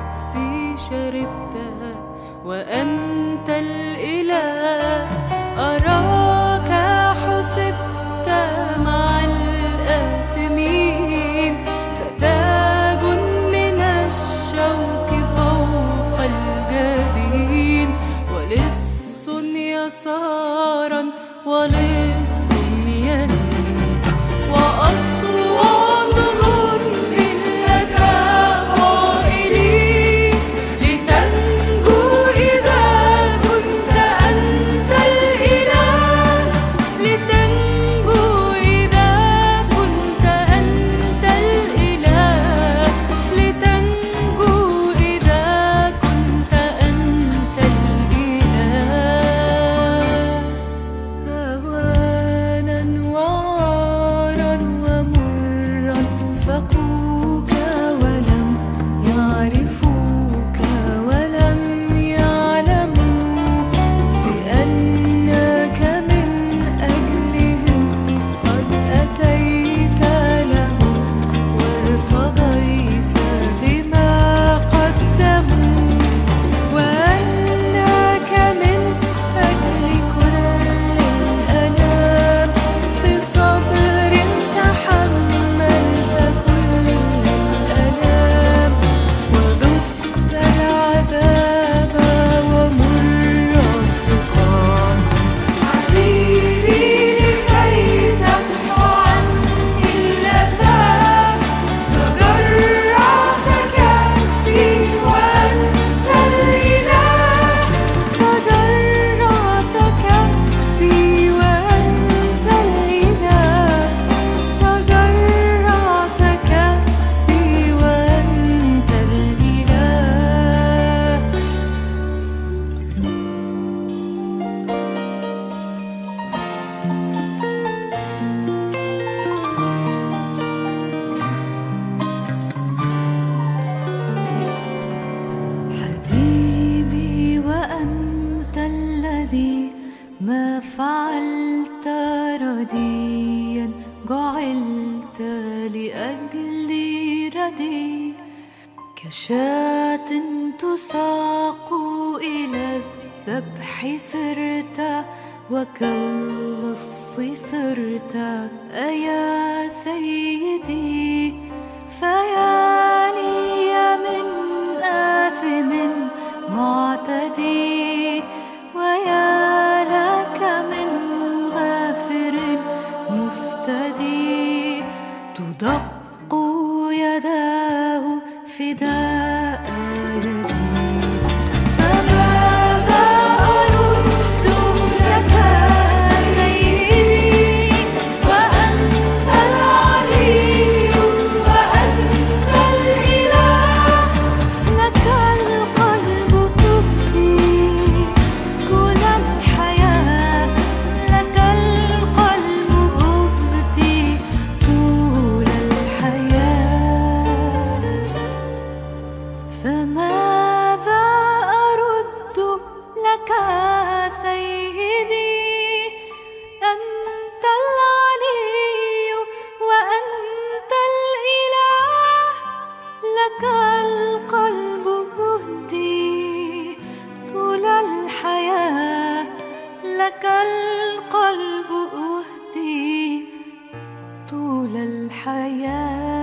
كأسي شربتها وأنت الإله. أراك حسبت مع الآثمين، فتاج من الشوك فوق الجبين، ولص يسارا ولص يمين، وأصوات نور لك قائلين لتنجو إذا كنت أنت الإله، لتنجو إذا كنت أنت الإله، لتنجو إذا كنت أنت الإله. هوانا وعارا ومرا سقوك ولم يعرفوك ولم يعلموا بأنك من أجلهم قد أتيت لهم وارتضيت بما قدموا، وأنك من أجل كل الأنام بصبر تحملت كل الألام، وذقت العذاب ومر السقام. حبيبي لكي تمحو عني اللذات، تجرعت كأسي وأنت الإله، تجرعت كأسي وأنت الإله، تجرعت كأسي وأنت الإله. حبيبي وأنت الذي ما فعلت رديا، جعلت لأجلي ردي، كشاة تساق إلى الذبح سرت وكاللص صرت أيا سيدي. فيا لي من آثم معتدي، ويا لك من غافر مفتدي، تدق يداه فداء يدي. فماذا أرد لك سيدي وأنت العلي وأنت الإله، لك القلب أبدي كل الحياة، لك القلب أبدي طول الحياة. فماذا أرد لك سيدي، أنت العلي وأنت الإله، لك القلب أهدي طول الحياة، لك القلب أهدي طول الحياة.